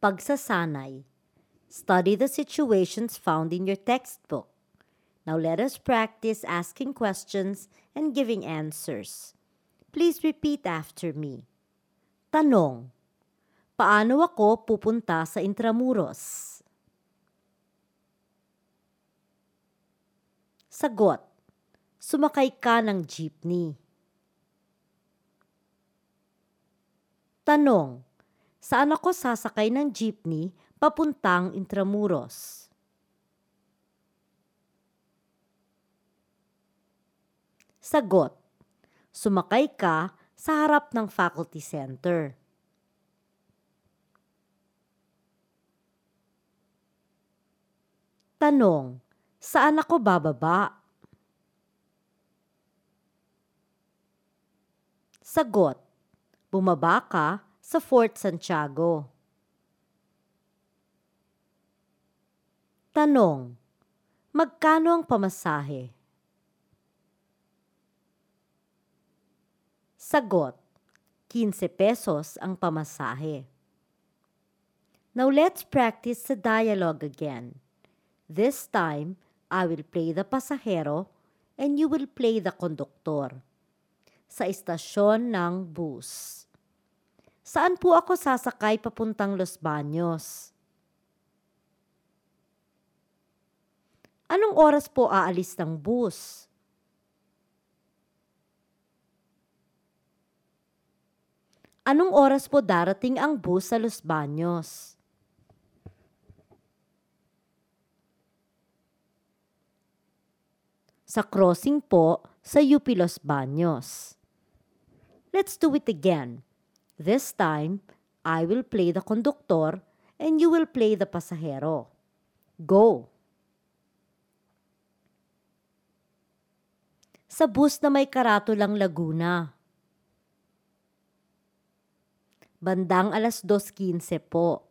Pagsasanay. Study the situations found in your textbook. Now let us practice asking questions and giving answers. Please repeat after me. Tanong. Paano ako pupunta sa Intramuros? Sagot. Sumakay ka ng jeepney. Tanong. Saan ako sasakay ng jeepney papuntang Intramuros? Sagot. Sumakay ka sa harap ng faculty center. Tanong. Saan ako bababa? Sagot. Bumaba ka sa Fort Santiago. Tanong. Magkano ang pamasahe? Sagot. 15 pesos ang pamasahe. Now let's practice the dialogue again. This time, I will play the pasahero and you will play the konduktor. Sa istasyon ng bus. Saan po ako sasakay papuntang Los Baños? Anong oras po aalis ng bus? Anong oras po darating ang bus sa Los Baños? Sa crossing po sa UP Los Baños. Let's do it again. This time, I will play the konduktor and you will play the pasahero. Go! Sa bus na may karatulang Laguna. Bandang alas 2:15 po.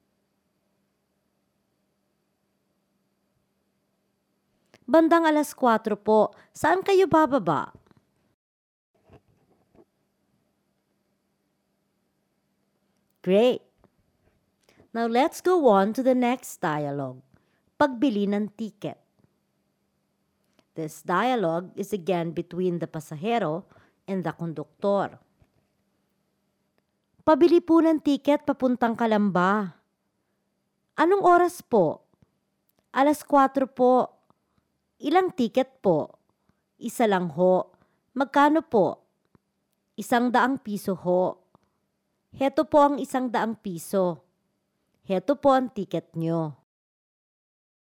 Bandang alas 4 po. Saan kayo bababa? Great! Now let's go on to the next dialogue. Pagbili ng ticket. This dialogue is again between the pasahero and the konduktor. Pabili po ng tiket papuntang Calamba. Anong oras po? Alas 4 po. Ilang tiket po? Isa lang ho. Magkano po? 100 piso ho. Heto po ang 100 piso. Heto po ang tiket nyo.